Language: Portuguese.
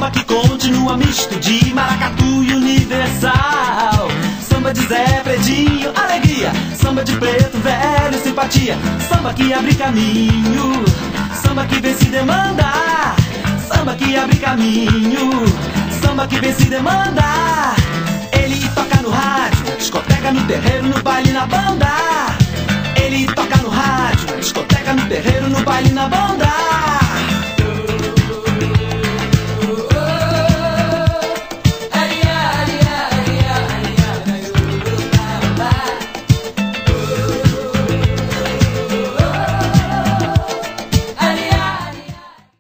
samba que continua misto de maracatu e universal. Samba de Zé Predinho, alegria. Samba de preto velho, simpatia. Samba que abre caminho, samba que vem se demanda. Samba que abre caminho, samba que vem se demanda. Ele toca no rádio, discoteca no terreiro, no baile, na banda. Ele toca no rádio, discoteca no terreiro, no baile, na banda.